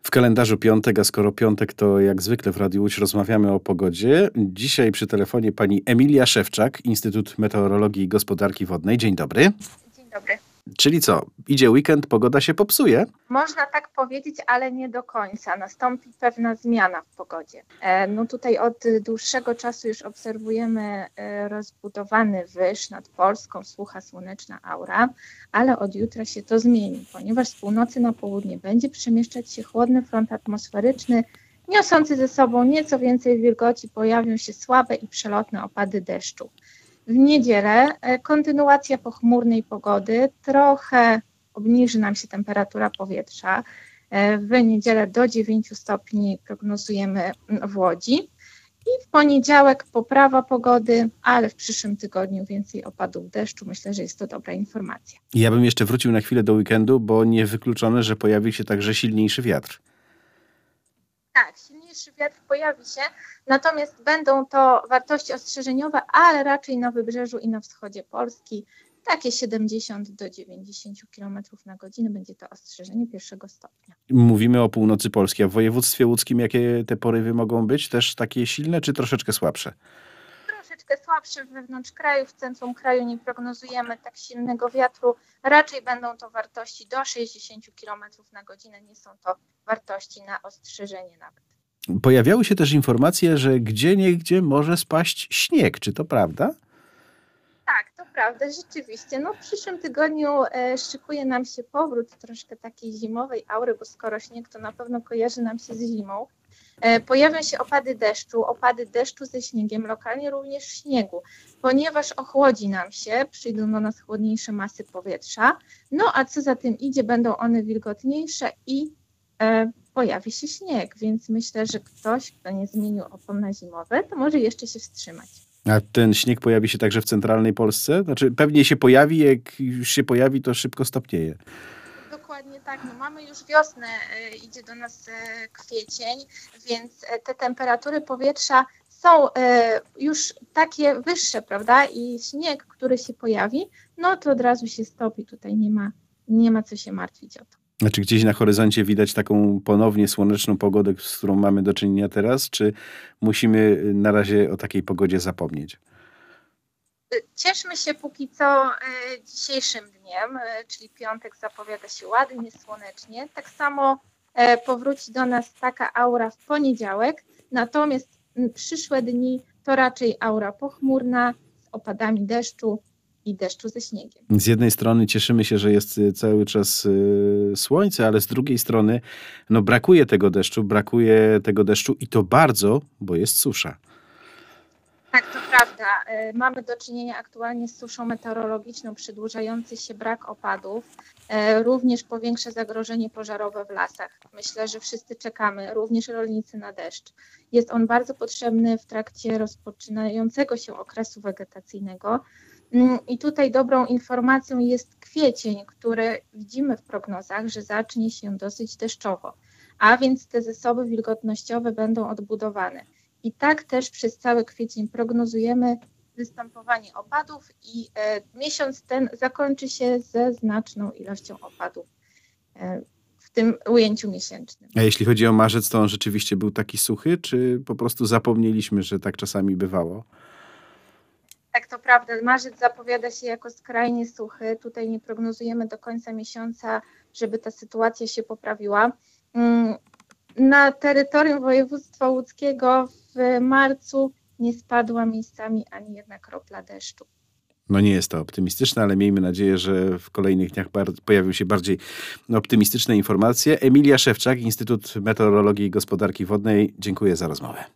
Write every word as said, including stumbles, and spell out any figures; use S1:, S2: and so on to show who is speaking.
S1: W kalendarzu piątek, a skoro piątek, to jak zwykle w Radiu Łódź rozmawiamy o pogodzie. Dzisiaj przy telefonie pani Emilia Szewczak, Instytut Meteorologii i Gospodarki Wodnej. Dzień dobry.
S2: Dzień dobry.
S1: Czyli co? Idzie weekend, pogoda się popsuje?
S2: Można tak powiedzieć, ale nie do końca. Nastąpi pewna zmiana w pogodzie. E, no tutaj od dłuższego czasu już obserwujemy e, rozbudowany wyż nad Polską, sucha, słoneczna aura, ale od jutra się to zmieni, ponieważ z północy na południe będzie przemieszczać się chłodny front atmosferyczny, niosący ze sobą nieco więcej wilgoci. Pojawią się słabe i przelotne opady deszczu. W niedzielę kontynuacja pochmurnej pogody, trochę obniży nam się temperatura powietrza. W niedzielę do dziewięciu stopni prognozujemy w Łodzi. I w poniedziałek poprawa pogody, ale w przyszłym tygodniu więcej opadów deszczu. Myślę, że jest to dobra informacja.
S1: Ja bym jeszcze wrócił na chwilę do weekendu, bo niewykluczone, że pojawi się także silniejszy wiatr.
S2: Tak, silniejszy wiatr pojawi się, natomiast będą to wartości ostrzeżeniowe, ale raczej na wybrzeżu i na wschodzie Polski. Takie siedemdziesiąt do dziewięćdziesięciu kilometrów na godzinę będzie to ostrzeżenie pierwszego stopnia.
S1: Mówimy o północy Polski, a w województwie łódzkim jakie te porywy mogą być? Też takie silne, czy troszeczkę słabsze?
S2: Troszeczkę słabsze wewnątrz kraju, w centrum kraju nie prognozujemy tak silnego wiatru. Raczej będą to wartości do sześćdziesięciu kilometrów na godzinę, nie są to wartości na ostrzeżenie nawet.
S1: Pojawiały się też informacje, że gdzieniegdzie może spaść śnieg. Czy to prawda?
S2: Tak, to prawda, rzeczywiście. No, w przyszłym tygodniu e, szykuje nam się powrót troszkę takiej zimowej aury, bo skoro śnieg, to na pewno kojarzy nam się z zimą. E, pojawią się opady deszczu, opady deszczu ze śniegiem, lokalnie również śniegu, ponieważ ochłodzi nam się, przyjdą do nas chłodniejsze masy powietrza, no a co za tym idzie, będą one wilgotniejsze i e, pojawi się śnieg, więc myślę, że ktoś, kto nie zmienił opon na zimowe, to może jeszcze się wstrzymać.
S1: A ten śnieg pojawi się także w centralnej Polsce? Znaczy pewnie się pojawi, jak już się pojawi, to szybko stopnieje.
S2: Dokładnie tak. No mamy już wiosnę, e, idzie do nas e, kwiecień, więc e, te temperatury powietrza są e, już takie wyższe, prawda? I śnieg, który się pojawi, no to od razu się stopi. Tutaj nie ma, nie ma co się martwić o to.
S1: Znaczy gdzieś na horyzoncie widać taką ponownie słoneczną pogodę, z którą mamy do czynienia teraz, czy musimy na razie o takiej pogodzie zapomnieć?
S2: Cieszmy się póki co e, dzisiejszym dniem, e, czyli piątek zapowiada się ładnie, słonecznie. Tak samo e, powróci do nas taka aura w poniedziałek, natomiast m, przyszłe dni to raczej aura pochmurna z opadami deszczu i deszczu ze śniegiem.
S1: Z jednej strony cieszymy się, że jest cały czas y, słońce, ale z drugiej strony no, brakuje tego deszczu, brakuje tego deszczu i to bardzo, bo jest susza.
S2: Tak, to prawda. E, Mamy do czynienia aktualnie z suszą meteorologiczną, przedłużający się brak opadów, e, również powiększa zagrożenie pożarowe w lasach. Myślę, że wszyscy czekamy, również rolnicy, na deszcz. Jest on bardzo potrzebny w trakcie rozpoczynającego się okresu wegetacyjnego. Mm, I tutaj dobrą informacją jest kwiecień, który widzimy w prognozach, że zacznie się dosyć deszczowo, a więc te zasoby wilgotnościowe będą odbudowane. I tak też przez cały kwiecień prognozujemy występowanie opadów i e, miesiąc ten zakończy się ze znaczną ilością opadów e, w tym ujęciu miesięcznym.
S1: A jeśli chodzi o marzec, to on rzeczywiście był taki suchy, czy po prostu zapomnieliśmy, że tak czasami bywało?
S2: Tak, to prawda. Marzec zapowiada się jako skrajnie suchy. Tutaj nie prognozujemy do końca miesiąca, żeby ta sytuacja się poprawiła. Mm, Na terytorium województwa łódzkiego w marcu nie spadła miejscami ani jedna kropla deszczu.
S1: No nie jest to optymistyczne, ale miejmy nadzieję, że w kolejnych dniach bar- pojawią się bardziej optymistyczne informacje. Emilia Szewczak, Instytut Meteorologii i Gospodarki Wodnej. Dziękuję za rozmowę.